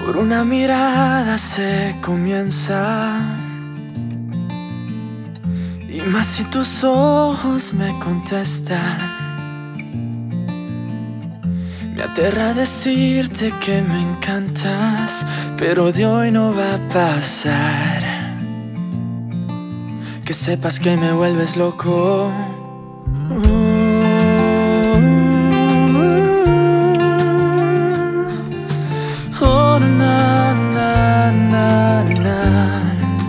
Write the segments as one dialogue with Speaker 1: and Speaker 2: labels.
Speaker 1: Por una mirada se comienza, y más si tus ojos me contestan. Me aterra decirte que me encantas, pero de hoy no va a pasar. Que sepas que me vuelves loco. Oh, na, na, na, na.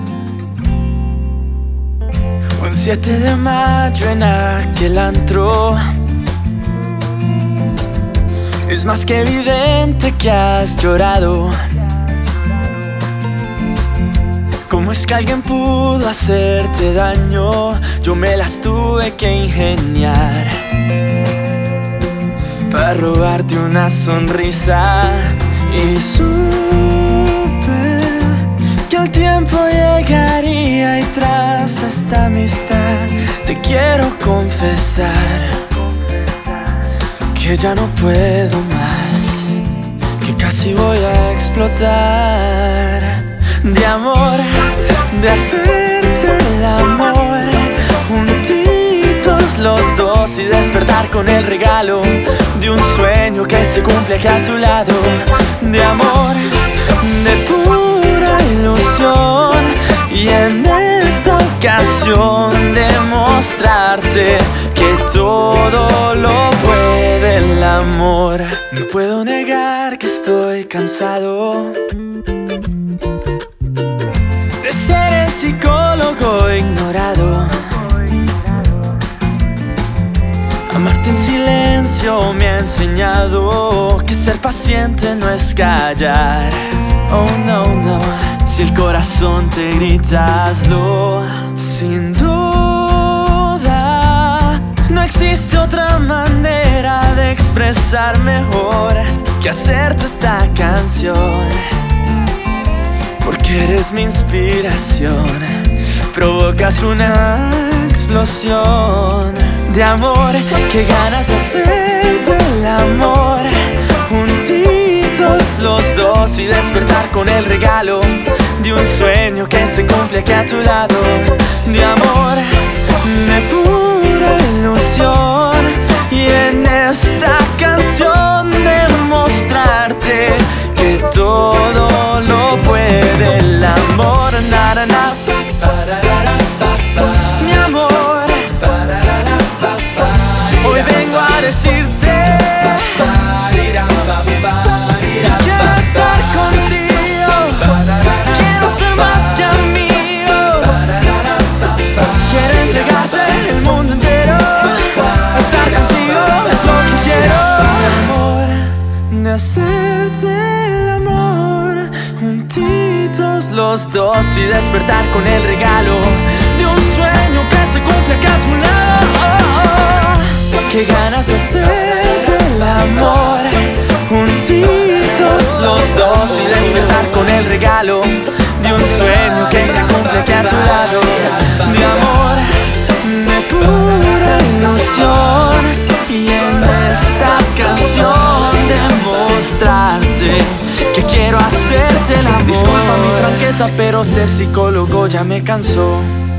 Speaker 1: Un 7 de mayo en aquel antro, es más que evidente que has llorado. ¿Cómo es que alguien pudo hacerte daño? Yo me las tuve que ingeniar para robarte una sonrisa. Y supe que el tiempo llegaría, y tras esta amistad te quiero confesar que ya no puedo más, que casi voy a explotar. De amor, de hacerte el amor, juntitos los dos, y despertar con el regalo de un sueño que se cumple aquí a tu lado. De amor, de pura ilusión, y en esta ocasión demostrarte que todo lo puede el amor. No puedo negar que estoy cansado de ser el psicólogo ignorado. Amarte en silencio me ha enseñado que ser paciente no es callar. Oh no, no, si el corazón te grita, hazlo. Sin duda, no existe otra manera de expresar mejor que hacerte esta canción. Porque eres mi inspiración, provocas una explosión de amor. Qué ganas de hacerte el amor, juntitos los dos, y despertar con el regalo de un sueño que se cumple aquí a tu lado. De amor, de pura ilusión, y en esta canción demostrarte que todo lo puede el amor. Na, na, na. Mi amor, hoy vengo a decirte quiero estar contigo, quiero ser más que amigos, quiero entregarte el mundo entero. Estar contigo es lo que quiero. Amor, de hacerte el amor, juntitos los dos, y despertar con el regalo de un sueño que se cumple acá a tu lado. Qué ganas de hacerte el amor, juntitos los dos, y despertar con el regalo de un sueño que se cumple aquí a tu lado. De amor, de pura ilusión, y en esta canción demostrarte que quiero hacerte el amor. Disculpa mi franqueza, pero ser psicólogo ya me cansó.